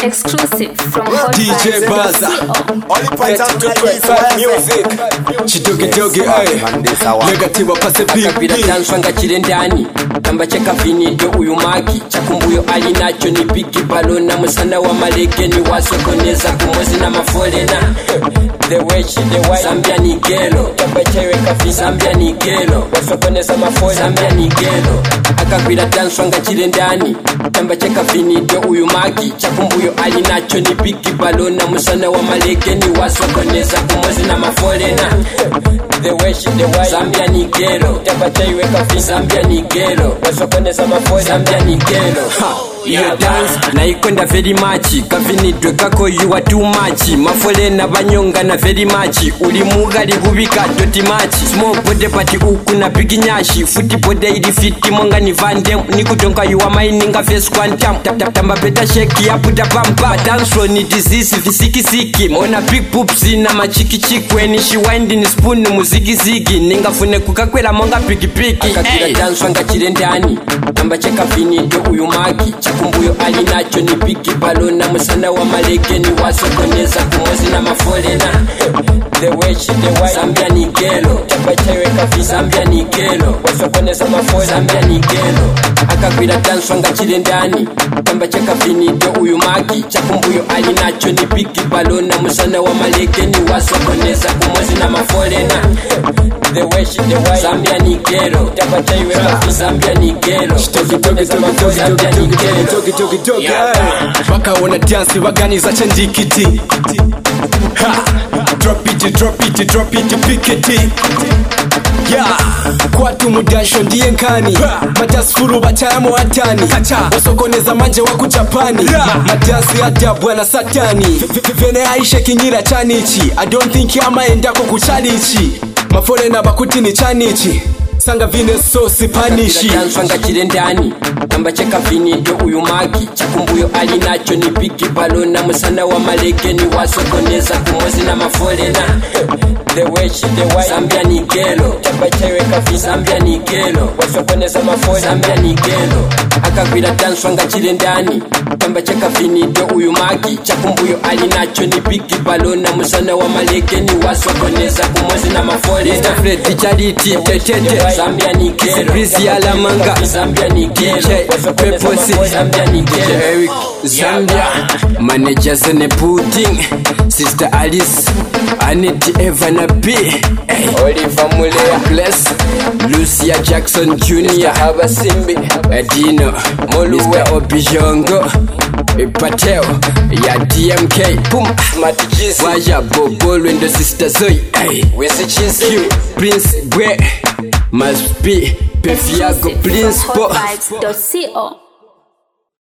Exclusive from DJ Baza. Only point out to play music. Chidogi dogi ay. Negative pase Akabila danswa nga chilendani Tamba cheka vinito uyu maki Chakumbuyo alinacho ni bigi balona Musana wa maleke ni wasokoneza Kumozi na mafolena The way she the way Zambia ni gelo Tamba chewe kafi Zambia ni gelo Wasokoneza mafolena Zambia ni gelo Akabila danswa nga chilendani Tamba cheka vinito uyu maki Chakumbuyo alinacho ni bigi balona Musana wa maleke ni wasokoneza Kumozi na mafolena The way she the way Zambia ni gelo Tamba chewe kafi Zambia ni gelo Wasokoneza mafolena Zambia ni gelo Iyo dance na ikonda very much Kavinidwe kako you are too much Mafolena banyonga na very much Uli mugali hubika doti match Small body pati ukuna bigi nyashi Futi body ili fiti monga ni vandem Nikutonka you are mine ninga face quantum Tamba beta shake ya puta pampa Dance floor ni disease visiki siki Mona big poops na machiki chiki When she winding spoon muziki zigi Ninga fune kukakwela monga piki piki Akakira dance wanga chilendani Tamba cheka finito uyu maki Chakumbuyo alinacho ni bigi balona Musana wa maleke ni wasokoneza Kumozi na mafolena The way she the way Zambia ni gelo Tamba chewe kafi Zambia ni gelo Wasokoneza mafolena Zambia ni gelo Akakwila dance wanga chilendani Tamba cheka finito uyu maki Chakumbuyo alinacho ni bigi balona Musana wa maleke ni wasokoneza Kumozi na mafolena The way she the way Zambia ni gelo Tamba chewe kafi Zambia ni gelo Wasokoneza mafolena Zambia ni gelo Dogi Baka wana dance waganiza chandikiti Ha Drop it pick it Yeah Kwatu mudasho ndiye nkani Matasfuru bachayamo hatani Wasokoneza manje waku Japani Madasi adabu wana satani Vene aishe kinyira chanichi I don't think yama endako kuchalichi Mafolena bakuti ni chanichi Sanga vine sosi panishi Danswanga chilendani Tamba cheka vinito uyu maki Chakumbuyo alinacho ni bigi balona Musana wa maleke ni wasokoneza Kumozi na mafolena The way she the way Zambia ni gelo Tamba chewe kafi Zambia ni gelo Wasokoneza mafolena Zambia ni gelo Akakwila danswanga chilendani Tamba cheka vinito uyu maki Chakumbuyo alinacho ni bigi balona Musana wa maleke ni wasokoneza Kumozi na mafolena Fred Charity tetete Zambia ni gelo Breezy ala manga Zambia ni gelo Peposi Zambia ni gelo Eric Zambia Manager Zene Pudding Sister Alice Anity Evana B Oliver Mulea Bless Lucia Jackson Jr. Haba Simbi Adino Mr. Obijongo Patel Ya DMK Pum Matijizi Waja Bobo Lwendo Sister Zoe Wesi Chizi Prince Bwe Must be Pefiago Prince Po Hotvibe.co